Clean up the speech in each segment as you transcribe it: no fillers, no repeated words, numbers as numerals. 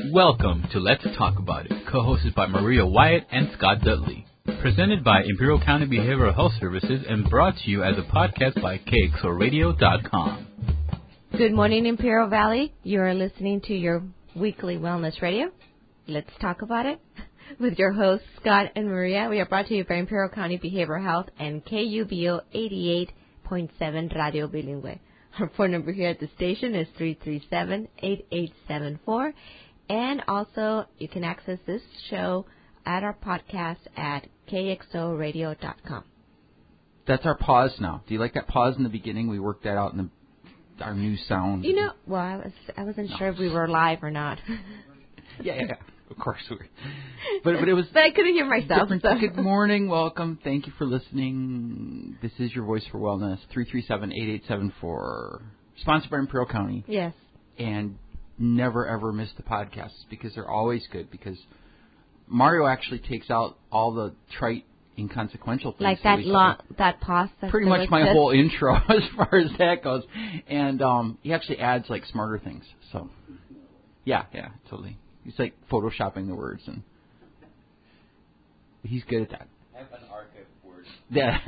Welcome to Let's Talk About It, co-hosted by Maria Wyatt and Scott Dudley. Presented by Imperial County Behavioral Health Services and brought to you as a podcast by KXORadio.com. Good morning, Imperial Valley. You are listening to your weekly wellness radio. Let's talk about it with your hosts, Scott and Maria. We are brought to you by Imperial County Behavioral Health and KUBO 88.7 Radio Bilingüe. Our phone number here at the station is 337-8874. And also, you can access this show at our podcast at KXORadio.com. That's our pause now. Do you like that pause in the beginning? We worked that out in our new sound. You know, well, I wasn't sure if we were live or not. Yeah. Of course we were. But it was. But I couldn't hear myself. So. Good morning, welcome. Thank you for listening. This is your Voice for Wellness, 337-8874. Sponsored by Imperial County. Yes. And never ever miss the podcasts because they're always good. Because Mario actually takes out all the trite, inconsequential things. Like that pause. Pretty much my whole intro as far as that goes. And he actually adds like smarter things. So, yeah, totally. He's like photoshopping the words, and he's good at that. I have an archive of words. Yeah,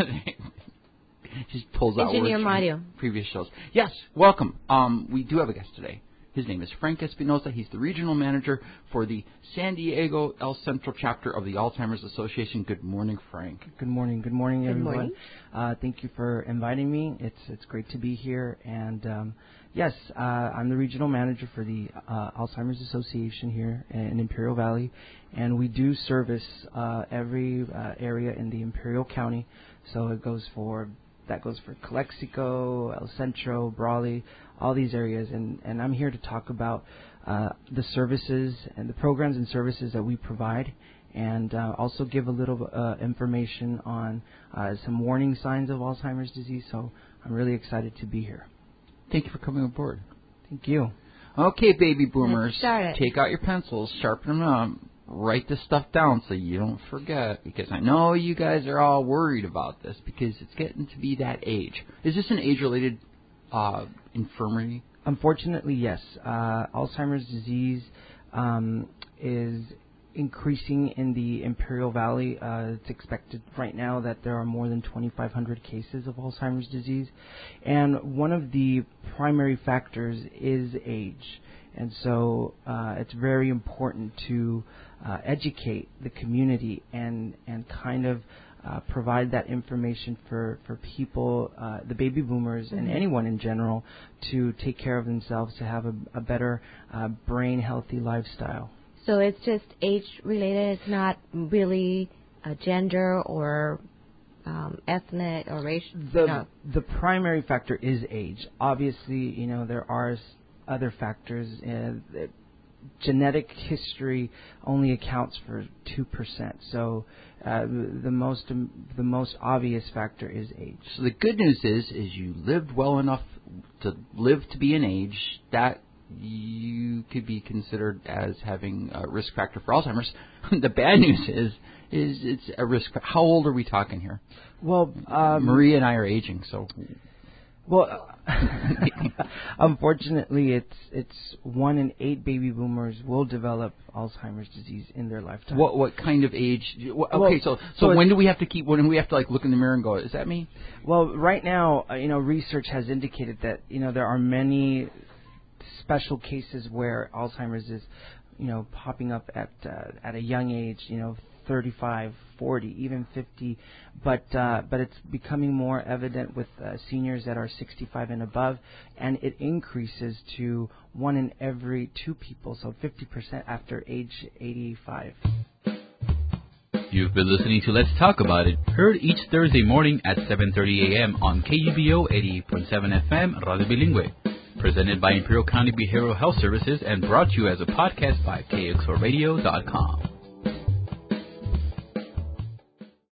just pulls out Engineer words Mario. from previous shows. Yes, welcome. We do have a guest today. His name is Frank Espinosa. He's the regional manager for the San Diego El Centro chapter of the Alzheimer's Association. Good morning, Frank. Good morning, everyone. Good morning. Thank you for inviting me. It's great to be here. And yes, I'm the regional manager for the Alzheimer's Association here in Imperial Valley, and we do service every area in the Imperial County. So that goes for Calexico, El Centro, Brawley, all these areas, and I'm here to talk about the services and the programs and services that we provide, and also give a little information on some warning signs of Alzheimer's disease. So I'm really excited to be here. Thank you for coming aboard. Thank you. Okay, baby boomers, Let's start it. Take out your pencils, sharpen them up, write this stuff down so you don't forget, because I know you guys are all worried about this because it's getting to be that age. Is this an age-related infirmity? Unfortunately, yes. Alzheimer's disease is increasing in the Imperial Valley. It's expected right now that there are more than 2,500 cases of Alzheimer's disease. And one of the primary factors is age. And so it's very important to educate the community and kind of provide that information for people, the baby boomers, and anyone in general, to take care of themselves, to have a better brain-healthy lifestyle. So it's just age-related. It's not really a gender or ethnic or racial. The primary factor is age. Obviously, there are other factors. Genetic history only accounts for 2%. So the most obvious factor is age. So the good news is you lived well enough to live to be an age that you could be considered as having a risk factor for Alzheimer's. The bad news is it's a risk. How old are we talking here? Well, Maria and I are aging, so. Well, unfortunately, it's 1 in 8 baby boomers will develop Alzheimer's disease in their lifetime. What kind of age? Okay, so when do we have to look in the mirror and go, is that me? Well, right now, research has indicated that there are many special cases where Alzheimer's is, popping up at a young age, 35, 40, even 50, but it's becoming more evident with seniors that are 65 and above, and it increases to 1 in every 2 people, so 50% after age 85. You've been listening to Let's Talk About It, heard each Thursday morning at 7:30 a.m. on KUBO 88.7 FM Radio Bilingüe. Presented by Imperial County Behavioral Health Services and brought to you as a podcast by KXORadio.com.